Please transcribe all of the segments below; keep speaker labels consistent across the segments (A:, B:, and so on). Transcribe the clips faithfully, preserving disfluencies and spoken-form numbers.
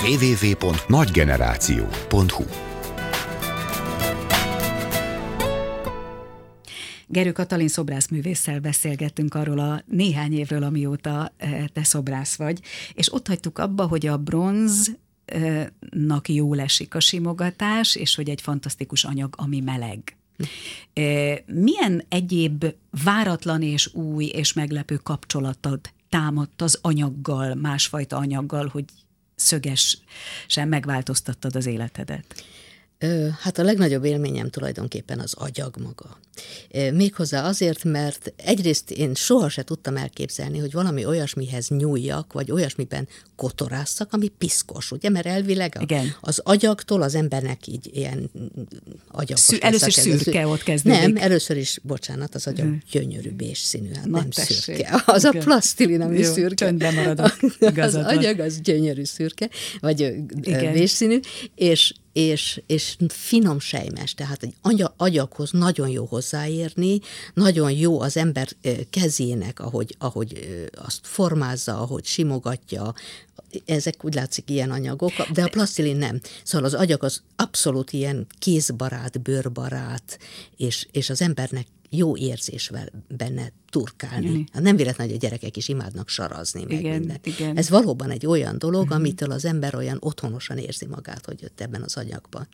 A: double-u double-u double-u pont nagygeneráció pont hu.
B: Gerő Katalin szobrászművésszel beszélgettünk arról a néhány évről, amióta te szobrász vagy, és ott hagytuk abba, hogy a bronznak jól esik a simogatás, és hogy egy fantasztikus anyag, ami meleg. Milyen egyéb váratlan és új és meglepő kapcsolatod támadt az anyaggal, másfajta anyaggal, hogy szögesen megváltoztattad az életedet?
C: Hát a legnagyobb élményem tulajdonképpen az agyag maga. Méghozzá azért, mert egyrészt én soha se tudtam elképzelni, hogy valami olyasmihez nyúljak, vagy olyasmiben kotorásszak, ami piszkos, ugye? Mert elvileg a, az agyagtól az embernek így ilyen agyagos.
B: Szü- először szürke ott kezdődik.
C: Nem, először is, bocsánat, az agyag hmm. gyönyörű bés színű, hát Na, nem tessék. Szürke. Az
B: okay.
C: a plasztilin, ami
B: Jó,
C: szürke.
B: Csöndben maradok.
C: Az agyag az gyönyörű szürke, vagy bés színű, és És, és finom sejmes, tehát egy agyaghoz nagyon jó hozzáérni, nagyon jó az ember kezének, ahogy, ahogy azt formázza, ahogy simogatja, ezek úgy látszik ilyen anyagok, de a plasztilin nem. Szóval az agyag az abszolút ilyen kézbarát, bőrbarát, és, és az embernek jó érzés benne turkálni. Mm. Nem véletlen, hogy a gyerekek is imádnak sarazni, meg
B: igen,
C: mindent.
B: Igen.
C: Ez valóban egy olyan dolog,
B: mm.
C: amitől az ember olyan otthonosan érzi magát, hogy jött ebben az anyagban.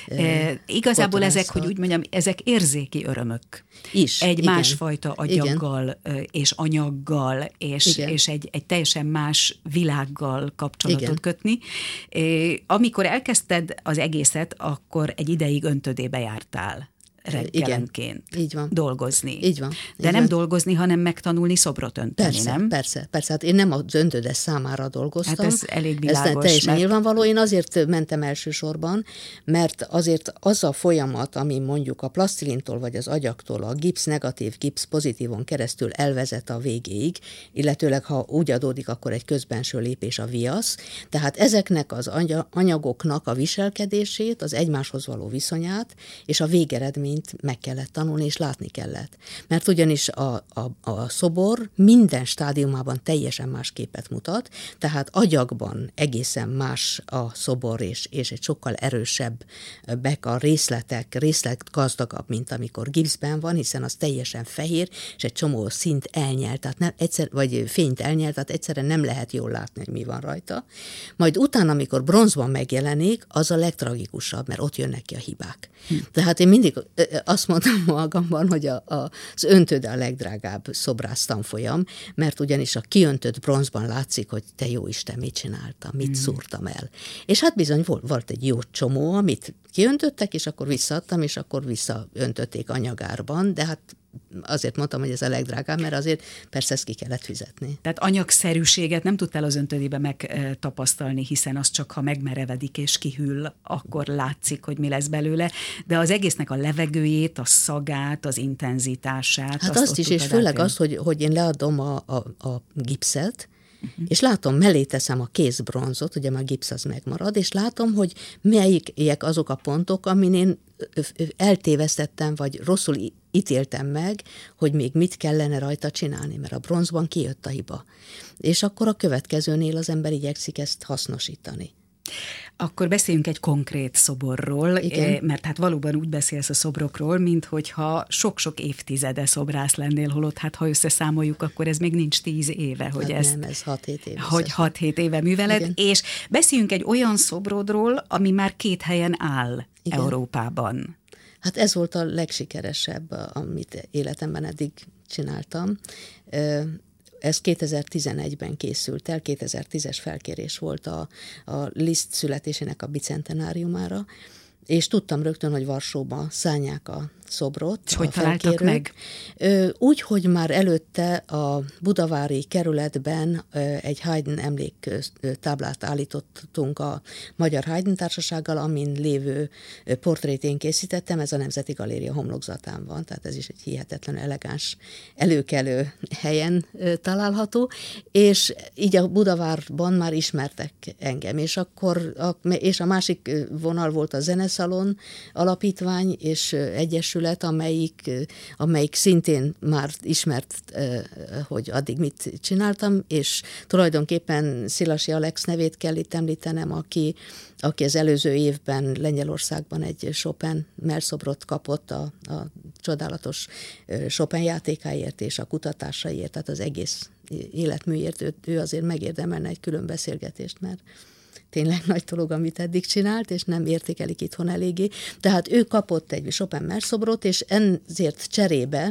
B: E, igazából ezek, hogy úgy mondjam, ezek érzéki örömök.
C: Is.
B: Egy
C: igen.
B: másfajta agyaggal igen. és anyaggal, és, és egy, egy teljesen más világgal kapcsolatot igen. kötni. E, amikor elkezdted az egészet, akkor egy ideig öntödébe jártál. Reggelenként
C: így van.
B: dolgozni.
C: Így van.
B: De így nem van. dolgozni, hanem megtanulni szobrot önteni,
C: persze,
B: nem?
C: Persze, persze. Hát én nem az öntödes számára dolgoztam.
B: Hát ez elég világos.
C: Ez teljesen
B: mert...
C: nyilvánvaló. Én azért mentem elsősorban, mert azért az a folyamat, ami mondjuk a plasztilintól vagy az agyagtól a gipsz negatív, gipsz pozitívon keresztül elvezet a végéig, illetőleg ha úgy adódik, akkor egy közbenső lépés a viasz. Tehát ezeknek az anyagoknak a viselkedését, az egymáshoz való viszonyát és a végeredményt meg kellett tanulni, és látni kellett. Mert ugyanis a, a, a szobor minden stádiumában teljesen más képet mutat, tehát agyagban egészen más a szobor, és, és egy sokkal erősebbek a részletek, részletgazdagabb, mint amikor gipszben van, hiszen az teljesen fehér, és egy csomó szint elnyelt, tehát nem, egyszer, vagy fényt elnyelt, tehát egyszerűen nem lehet jól látni, hogy mi van rajta. Majd utána, amikor bronzban megjelenik, az a legtragikusabb, mert ott jönnek ki a hibák. Hm. Tehát én mindig azt mondtam magamban, hogy a, a, az öntöde a legdrágább szobrász tanfolyam, mert ugyanis a kiöntött bronzban látszik, hogy te jó Isten, mit csináltam, mit mm. szúrtam el. És hát bizony volt, volt egy jó csomó, amit kiöntöttek, és akkor visszaadtam, és akkor visszaöntötték anyagárban, de hát azért mondtam, hogy ez a legdrágább, mert azért persze ezt ki kellett fizetni.
B: Tehát anyagszerűséget nem tudtál az öntödébe megtapasztalni, hiszen az csak, ha megmerevedik és kihűl, akkor látszik, hogy mi lesz belőle, de az egésznek a levegőjét, a szagát, az intenzitását.
C: Hát azt, azt is, és főleg azt, hogy, hogy én leadom a, a, a gipszet, Uh-huh. és látom, mellé teszem a kézbronzot, ugye már a gipsz az megmarad, és látom, hogy melyikek azok a pontok, amin én eltévesztettem, vagy rosszul ítéltem meg, hogy még mit kellene rajta csinálni, mert a bronzban kijött a hiba. És akkor a következőnél az ember igyekszik ezt hasznosítani.
B: Akkor beszéljünk egy konkrét szoborról, igen. mert hát valóban úgy beszélsz a szobrokról, mint hogyha sok-sok évtizede szobrász lennél, holott hát ha összeszámoljuk, akkor ez még nincs tíz éve, hogy
C: hát
B: ezt,
C: nem, ez hat-hét éve.
B: Hogy hat-hét éve műveled, igen. és beszéljünk egy olyan szobrodról, ami már két helyen áll igen. Európában.
C: Hát ez volt a legsikeresebb, amit életemben eddig csináltam. Ez kétezer-tizenegyben készült el, kétezer-tízes felkérés volt a, a Liszt születésének a bicentenáriumára, és tudtam rögtön, hogy Varsóba szállják a szobrot.
B: És hogy találtak meg?
C: Úgy, hogy már előtte a budavári kerületben egy Haydn emléktáblát állítottunk a Magyar Haydn Társasággal, amin lévő portrét én készítettem, ez a Nemzeti Galéria homlokzatán van, tehát ez is egy hihetetlenül elegáns, előkelő helyen található, és így a Budavárban már ismertek engem, és akkor, a, és a másik vonal volt a zeneszó, Szalon alapítvány és egyesület, amelyik, amelyik szintén már ismert, hogy addig mit csináltam, és tulajdonképpen Szilasi Alex nevét kell itt említenem, aki, aki az előző évben Lengyelországban egy Chopin mellszobrot kapott a, a csodálatos Chopin játékáért és a kutatásaiért, tehát az egész életműért, ő, ő azért megérdemelne egy külön beszélgetést, mert tényleg nagy dolog, amit eddig csinált, és nem értékelik itthon eléggé. Tehát ő kapott egy Chopin mellszobrot, és ezért cserébe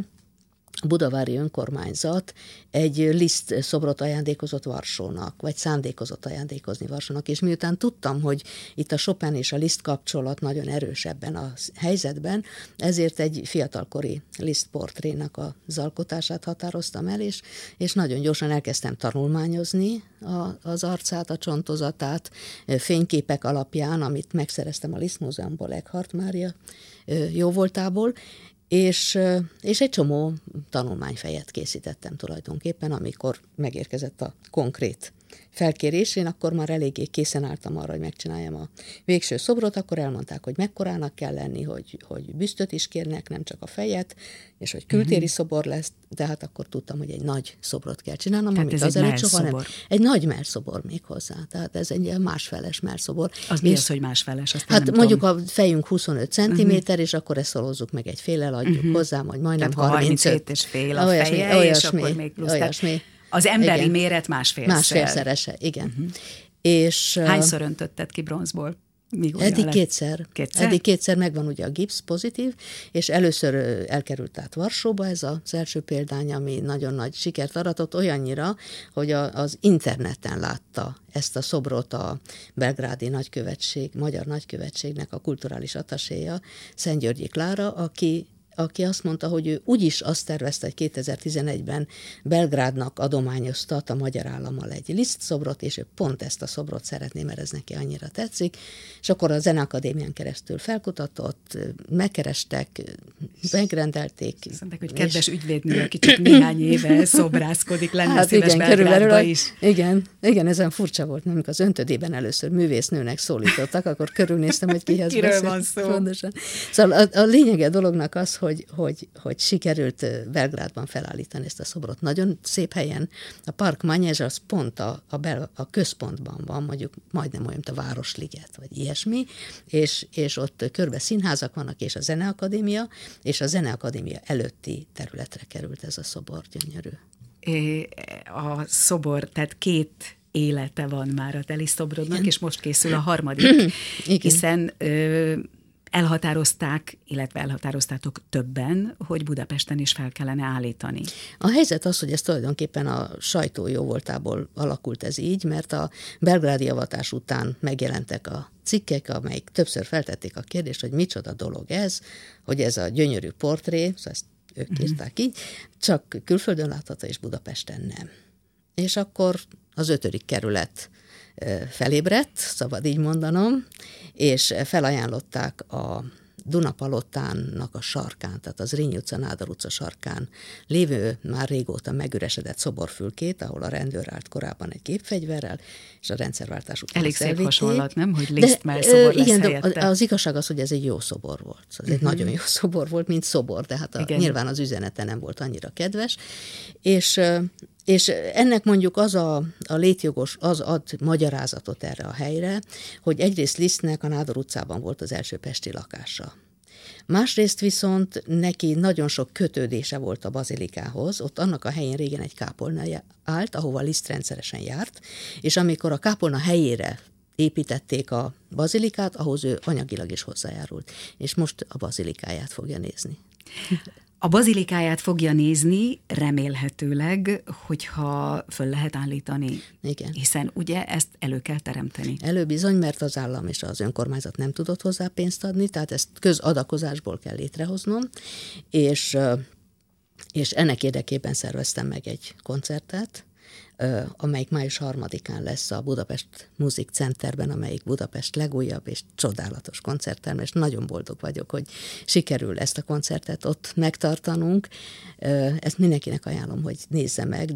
C: a budavári önkormányzat egy Liszt szobrot ajándékozott Varsónak, vagy szándékozott ajándékozni Varsónak, és miután tudtam, hogy itt a Chopin és a Liszt kapcsolat nagyon erős ebben a helyzetben, ezért egy fiatalkori Liszt portrénak az alkotását határoztam el, és, és nagyon gyorsan elkezdtem tanulmányozni a, az arcát, a csontozatát, fényképek alapján, amit megszereztem a Liszt Múzeumból, Eckhart Mária jóvoltából, És, és egy csomó tanulmányfejet készítettem tulajdonképpen, amikor megérkezett a konkrét felkérés, én akkor már eléggé készen álltam arra, hogy megcsináljam a végső szobrot, akkor elmondták, hogy mekkorának kell lenni, hogy, hogy büsztöt is kérnek, nem csak a fejet, és hogy kültéri uh-huh. szobor lesz, de hát akkor tudtam, hogy egy nagy szobrot kell csinálnom,
B: tehát
C: amit azelőtt soha nem. Egy nagy mellszobor még hozzá, tehát ez egy másfeles mellszobor.
B: Az mi az, hogy másfeles? Azt
C: hát
B: nem
C: mondjuk
B: tudom.
C: A fejünk huszonöt centiméter, uh-huh. és akkor ezt szorozzuk meg egy féllel, adjuk uh-huh. hozzá, majd majdnem
B: tehát
C: harmincöt
B: és fél a
C: olyasmi,
B: feje,
C: olyasmi,
B: és akkor még plusz.
C: Olyasmi.
B: Az emberi
C: igen.
B: méret másfélszer.
C: Másfélszerese, igen. Uh-huh. És,
B: hányszor öntötted ki bronzból?
C: Eddig kétszer.
B: kétszer.
C: Eddig kétszer megvan ugye a gipsz pozitív, és először elkerült át Varsóba, ez az első példány, ami nagyon nagy sikert aratott, olyannyira, hogy a, az interneten látta ezt a szobrot a belgrádi nagykövetség, magyar nagykövetségnek a kulturális ataséja, Szentgyörgyi Klára, aki aki azt mondta, hogy ő úgyis azt tervezte, hogy kétezer-tizenegyben Belgrádnak adományoztat a magyar állammal egy Liszt szobrot, és ő pont ezt a szobrot szeretné, mert ez neki annyira tetszik. És akkor a Zeneakadémián keresztül felkutatott, megkerestek, megrendelték.
B: Azt mondták, hogy kedves ügyvédnő, aki csak néhány éve szobrászkodik, lenne hát szíves
C: igen,
B: Belgrádba is.
C: Igen, igen, ezen furcsa volt, nem, amikor az Öntödében először művésznőnek szólítottak, akkor körülnéztem, hogy kihez
B: Kiről
C: beszél.
B: van szó.
C: Pontosan. Szóval a, a lényege a dolognak az, hogy, hogy, hogy sikerült Belgrádban felállítani ezt a szobrot. Nagyon szép helyen. A Park Manege az pont a, a, bel, a központban van, mondjuk majdnem olyan, mint a Városliget, vagy ilyesmi, és, és ott körbe színházak vannak, és a Zeneakadémia, és a Zeneakadémia előtti területre került ez a szobor, gyönyörű.
B: A szobor, tehát két élete van már a teli szobrodnak, és most készül a harmadik, hiszen ö, elhatározták, illetve elhatároztátok többen, hogy Budapesten is fel kellene állítani.
C: A helyzet az, hogy ez tulajdonképpen a sajtó jóvoltából alakult ez így, mert a belgrádi avatás után megjelentek a cikkek, amelyik többször feltették a kérdést, hogy micsoda dolog ez, hogy ez a gyönyörű portré, szóval ezt ők uh-huh. írták így, csak külföldön látható, és Budapesten nem. És akkor az ötödik kerület felébredt, szabad így mondanom, és felajánlották a Dunapalotának a sarkán, tehát az Zrínyi utca, Nádor utca sarkán lévő, már régóta megüresedett szoborfülkét, ahol a rendőr állt korábban egy gépfegyverrel, és a rendszerváltás után
B: elég szép
C: elvitték.
B: hasonlat, nem? Hogy Liszt már szobor lesz
C: igen,
B: helyette.
C: De az igazság az, hogy ez egy jó szobor volt. Ez uh-huh. egy nagyon jó szobor volt, mint szobor, de hát a, nyilván az üzenete nem volt annyira kedves. És És ennek mondjuk az a, a létjogos, az ad magyarázatot erre a helyre, hogy egyrészt Lisztnek a Nádor utcában volt az első pesti lakása. Másrészt viszont neki nagyon sok kötődése volt a bazilikához, ott annak a helyén régen egy kápolna állt, ahova Liszt rendszeresen járt, és amikor a kápolna helyére építették a bazilikát, ahhoz ő anyagilag is hozzájárult, és most a bazilikáját fogja nézni.
B: A bazilikáját fogja nézni, remélhetőleg, hogyha föl lehet állítani.
C: Igen.
B: Hiszen ugye ezt elő kell teremteni.
C: Előbizony, mert az állam és az önkormányzat nem tudott hozzá pénzt adni, tehát ezt közadakozásból kell létrehoznom, és, és ennek érdekében szerveztem meg egy koncertet, amelyik május harmadikán lesz a Budapest Music Centerben, amelyik Budapest legújabb és csodálatos koncertterem, és nagyon boldog vagyok, hogy sikerül ezt a koncertet ott megtartanunk. Ezt mindenkinek ajánlom, hogy nézze meg, de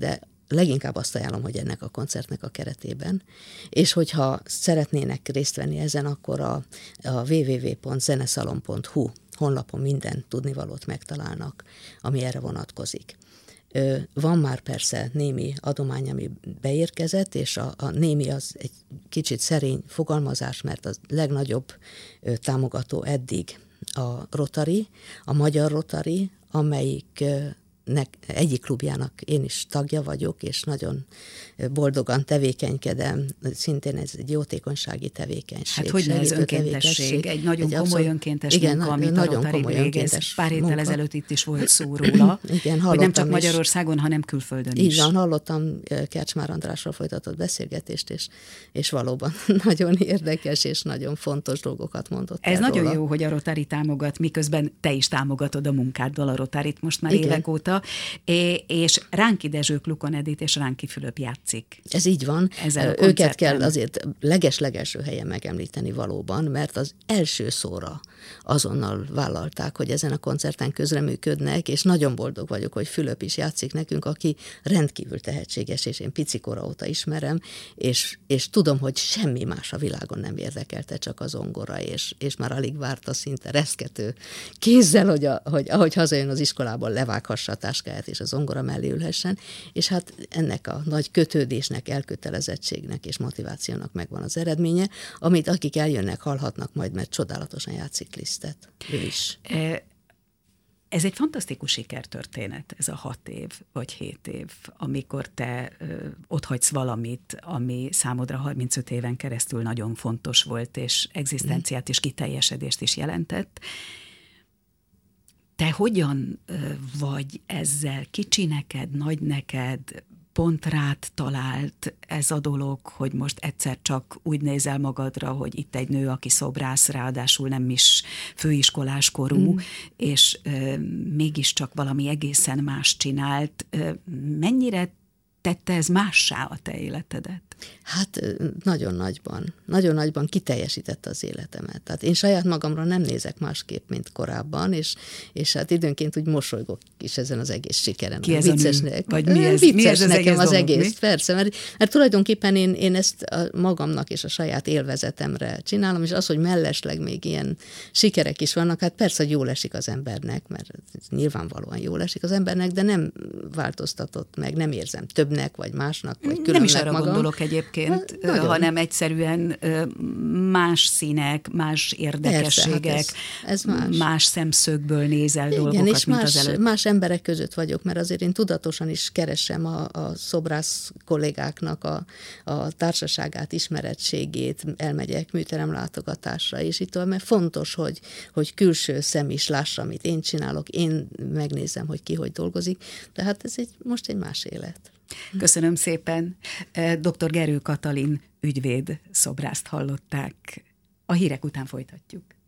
C: leginkább azt ajánlom, hogy ennek a koncertnek a keretében, és hogyha szeretnének részt venni ezen, akkor a, a double-u double-u double-u pont zeneszalon pont hu honlapon minden tudnivalót megtalálnak, ami erre vonatkozik. Van már persze némi adomány, ami beérkezett, és a, a némi az egy kicsit szerény fogalmazás, mert a legnagyobb támogató eddig a Rotary, a Magyar Rotary, amelyik egyik klubjának én is tagja vagyok, és nagyon boldogan tevékenykedem, szintén ez egy jótékonysági tevékenység.
B: Hát hogy ne ez önkéntesség, egy nagyon egy komoly abszolút, önkéntes igen, munka, amit a Rotary végez. Pár héttel ezelőtt itt is volt szó róla, igen, hogy nem csak Magyarországon, is, hanem külföldön
C: így
B: is.
C: Így van, hallottam Kercsmár Andrásról folytatott beszélgetést, és, és valóban nagyon érdekes és nagyon fontos dolgokat mondott.
B: Ez
C: róla.
B: Nagyon jó, hogy a Rotary támogat, miközben te is támogatod a munkáddal a Rotaryt most már igen. évek óta, és Ránki Dezső, Klukon Edit és Ránki Fülöp játszik.
C: Ez így van. Őket kell azért leges-legelső helyen megemlíteni valóban, mert az első szóra azonnal vállalták, hogy ezen a koncerten közreműködnek, és nagyon boldog vagyok, hogy Fülöp is játszik nekünk, aki rendkívül tehetséges, és én picikora óta ismerem, és, és tudom, hogy semmi más a világon nem érdekelte, csak az zongora, és, és már alig várta szinte reszkető kézzel, hogy, a, hogy ahogy hazajön az iskolából, levághassa a táskáját, és a zongora mellé ülhessen, és hát ennek a nagy kötődésnek, elkötelezettségnek és motivációnak megvan az eredménye, amit akik eljönnek, hallhatnak majd, mert csodálatosan játszik Lisztet. Ő is.
B: Ez egy fantasztikus sikertörténet, ez a hat év vagy hét év, amikor te ö, otthagysz valamit, ami számodra harmincöt éven keresztül nagyon fontos volt, és egzisztenciát és kiteljesedést is jelentett. Te hogyan ö, vagy ezzel? Kicsi neked, nagy neked, pont rád talált ez a dolog, hogy most egyszer csak úgy nézel magadra, hogy itt egy nő, aki szobrász, ráadásul nem is főiskolás korú, mm. és euh, mégiscsak valami egészen más csinált. Euh, mennyire tette ez mássá a te életedet?
C: Hát nagyon nagyban, nagyon nagyban kiteljesítette az életemet. Tehát én saját magamra nem nézek másképp, mint korábban, és, és hát időnként úgy mosolygok is ezen az egész sikeren.
B: Ki ez viccesnek. A nő? Vagy mi ez,
C: vicces
B: mi ez az
C: nekem
B: egész
C: az
B: dolog,
C: egész,
B: mi?
C: persze, mert, mert tulajdonképpen én, én ezt a magamnak és a saját élvezetemre csinálom, és az, hogy mellesleg még ilyen sikerek is vannak, hát persze, hogy jól esik az embernek, mert nyilvánvalóan jól esik az embernek, de nem változtatott meg, nem érzem többnek, vagy másnak, vagy különnek
B: nem is arra
C: magam.
B: Gondolok egyébként, hát, hanem egyszerűen más színek, más érdekességek, persze, hát ez, ez más. más szemszögből nézel igen, dolgokat,
C: és
B: mint
C: más,
B: az előtt.
C: más emberek között vagyok, mert azért én tudatosan is keresem a, a szobrász kollégáknak a, a társaságát, ismerettségét, elmegyek műterem látogatásra, és itt mert fontos, hogy, hogy külső szem is lássa, amit én csinálok, én megnézem, hogy ki hogy dolgozik, de hát ez egy, most egy más élet.
B: Köszönöm szépen. doktor Gerő Katalin ügyvéd szobrászt hallották. A hírek után folytatjuk.